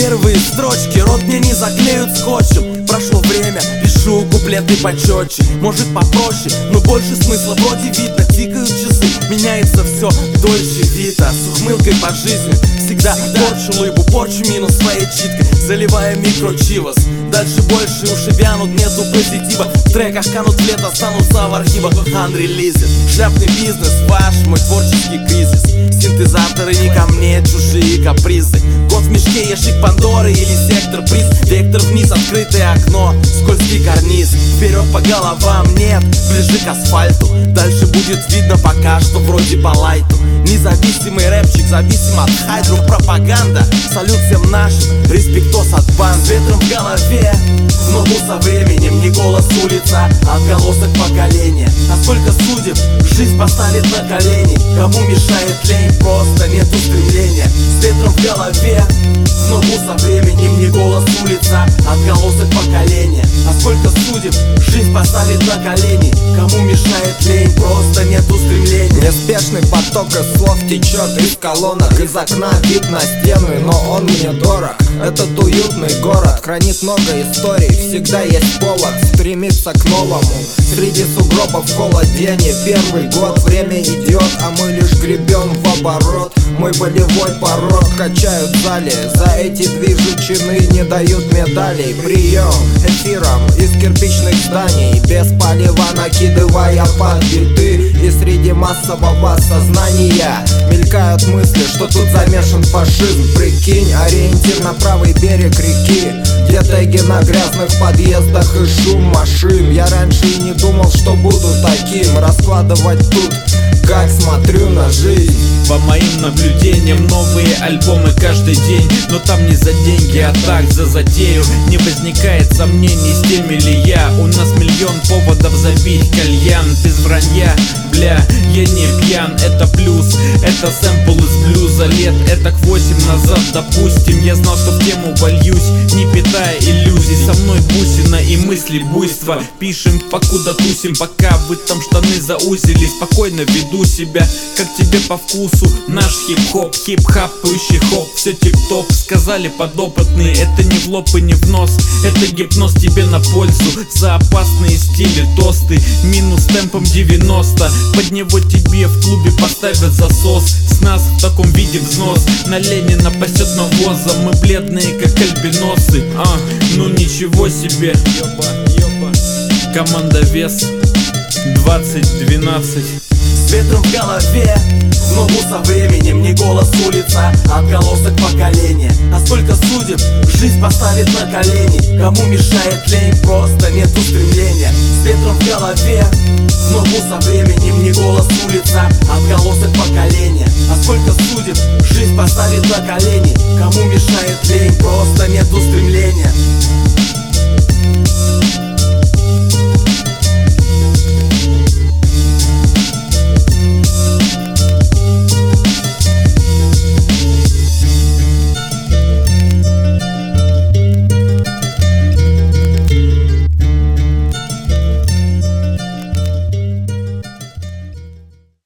Первые строчки рот мне не заклеют скотчем. Прошло время, пишу куплеты почетче. Может попроще, но больше смысла вроде видно. Тикают часы, меняется все дольше вида. С ухмылкой по жизни всегда порчу лыбу, порчу минус своей читкой, заливая микрочивос. Дальше больше уши вянут, нету позитива. В треках канут в лето, останутся в архивах анрелизит. Шляпный бизнес, ваш мой творческий кризис. Синтезаторы не ко мне, чужие капризы. Кот в мешке, ящик Пандоры или сектор приз. Вектор вниз, открытое окно, скользкий карниз. Вперед по головам, нет, ближе к асфальту. Дальше будет видно пока что вроде по лайту. Независимый рэпчик, зависим от хайдру. Пропаганда, салют всем нашим, респектос от банд. С ветром в голове, в ногу со временем. Не голос улица, отголосок поколения. А сколько судеб жизнь поставит на колени. Кому мешает лень, просто нет устремления. С ветром в голове, в ногу со временем. Не голос улица, отголосок поколения. А сколько судеб жизнь поставит на колени. Кому мешает лень, просто нет устремления. Неспешный поток из слов течет из колонок. Из окна вид на стены, но он мне дорог. Этот уютный город хранит много историй. Всегда есть повод стремиться к новому. Среди сугробов холодение. Первый год, время идет, а мы лишь гребем в оборот. Мой болевой порог качают в зале. За эти движущины не дают медалей. Прием эфиром из кирпичных зданий. Без полива накидывая под биты. И среди массового сознания мелькают мысли, что тут замешан фашизм. Прикинь, ориентир на правый берег реки, где теги на грязных подъездах и шум машин. Я раньше и не думал, что буду таким. Раскладывать тут, как смотрю на жизнь. По моим наблюдениям, новые альбомы каждый день. Но там не за деньги, а так за затею. Не возникает сомнений, с теми ли я. У нас миллион поводов забить кальян. Без вранья, бля, я не пьян. Это плюс, это сэмпл из блюза. Лет этак 8 назад, допустим, я знал, что в тему вольюсь, не питая иллюзий. Со мной бусина и мысли буйства. Пишем, покуда тусим, пока вы там штаны заузили. Спокойно веду себя, как тебе по вкусу. Наш хип-хоп, хип-хапающий хоп. Все тип-топ, сказали подопытные. Это не в лоб и не в нос, это гипноз тебе на пользу. За опасные стили тосты, минус темпом 90. Под него тебе в клубе поставят засос. С нас в таком виде взнос. На Ленина пасет навоза. Мы бледные как альбиносы. Ну ничего себе. Команда Вес 2012. С ветром в голове, в ногу со временем. Не голос улица, отголосок поколения. А сколько судеб жизнь поставит на колени. Кому мешает лень, просто нет устремления. С ветром в голове, в ногу со временем. Не голос улица, отголосок поколения. А сколько судеб жизнь поставит на колени. Кому мешает лень, просто нет устремления.